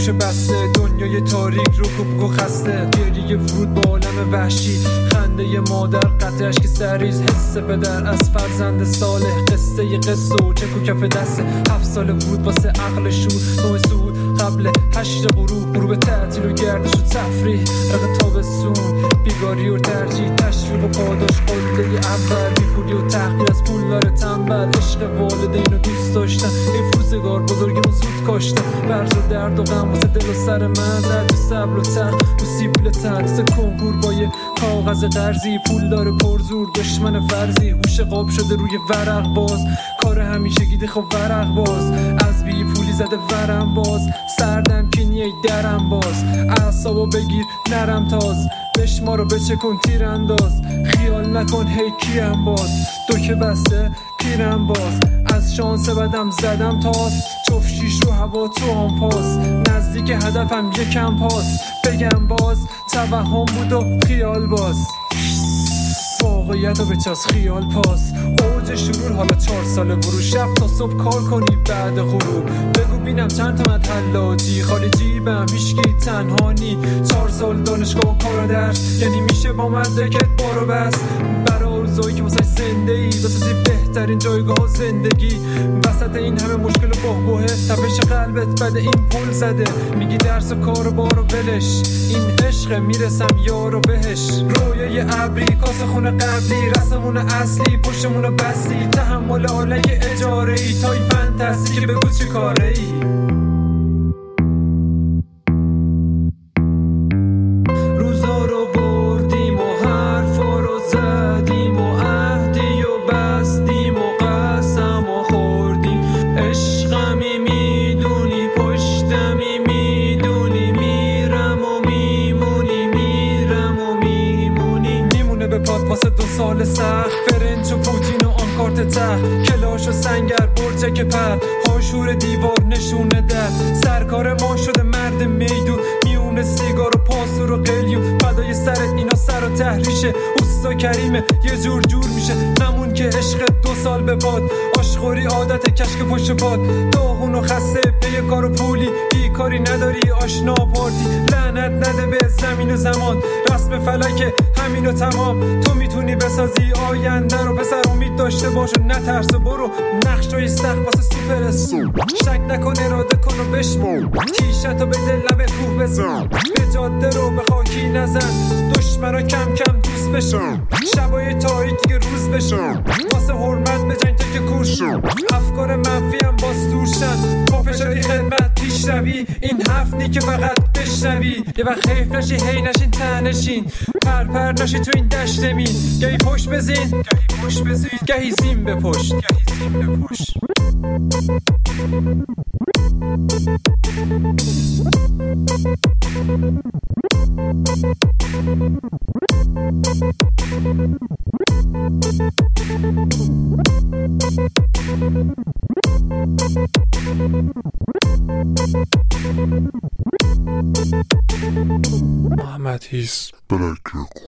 گوشه بسته، دنیای تاریک رو کوبک و خسته. گریه ورود با عالم وحشی، خنده ی مادر، قطره اشک سریز، حس پدر از فرزند صالح. قصه ی قصه و چک و کف دسته. 7 سال بود واسه عقل شور، نوع سعود قبل 8 غروب تعطیل و گردش و تفریح. رق تابستون، بیگاری و ترجیح، تشویق و پاداش، قله اول، بیپولی و تحقیر از پولدار تنبل. عشق والدین و دوست داشتن، این روزگار بزرگمون زود کاشتن. برز و درد و غم واسه دل و سر من، زد و صبر و تق و سیبیل تنس کنکور با یه کاغذ قرضی. پولدار پرزور، دشمن فرضی، هوش قاب شده روی ورق باز. کار همیشه گیده خب ورق باز، از بی پولی زده ورم باز. سردم کینیه درم باز، اعصابو بگیر نرم تاز. بشمارو بچکن تیر انداز، خیال نکن هی کیم باز. دو که بسته پیرم باز، از شانس بدم زدم تاس. چف شیش رو هوا تو هم پاس، نزدیک هدفم یکم پاس. بگم باز توهم بود و خیال باز، واقعیت رو به چاس خیال پاس. اوج شرور حالا 4 ساله ورود، شب تا صبح کار کنی بعد غروب. بگو بینم چند تا متحلاجی، خالی جیبم هیشگی تنهانی. 4 سال دانشگاه و کار و درس، یعنی میشه با مدرکت بارو بس. برای آرزویی که واسه زنده ای، بسازی بهترین جایگاه زندگی. وسط این همه مشکل و بحبوحه، تپش قلبت بده این پول زده. میگی درس و کار و بارو ولش، این عشق میرسم یارو بهش. رویای ابری، کاسه خونه قبلی، رسمون اصلی، پشتمون بستی. تحمل آله اجاره ای، تای فانتزی که بگو چی کاره ای. روزا رو بردیم و حرفا رو زدیم و عهدی و بستیم و قسم و خوردیم. عشقمی میدونی، پشتمی میدونی، میرم و میمونی، میرم و میمونی. میمونه به پاد واسه 2 سال سخت، فرنج و پوتین و آن کارت تخت. کلاش و سنگر، برجک پر، هاشور دیوار نشونه در. سرکار ما شده مرد میدون، میونه سیگار و پاسور و قلیون. فدای سرت اینا سر و تحریشه، اوستا کریمه یه جور جور میشه. نمون که عشق 2 سال به باد، آشخوری عادت کشک پشت پاد. داغون و خسته پی کار و پولی، بیکاری نداری آشنا پارتی. لعنت نده به زمین و زمان، رسم فلکه همین و تمام. تو میتونی بسازی آینده رو، پسر امید داشته باش و نترس. برو نقشای سخت واسه سوپر استون، شک نکن اراده کن و بشمار. تیشتو به دل لب کوه بزن، به جاده رو به خاکی نزن. دشمنا کم کم دوست بشن، شبای تاریک دیگه روز بشن. واسه حرمت بجنگ تا که کور شن، افکار منفی هم باز دور شن. با فشاری خدمت پیش روی، این حرف نی که فقط بشنوی. یه وقت حیف نشی هی نشین ته نشین، پر نشی تو این دشت مین. گهی پشت بزین گهی زین بپشت. محمد هیس بلک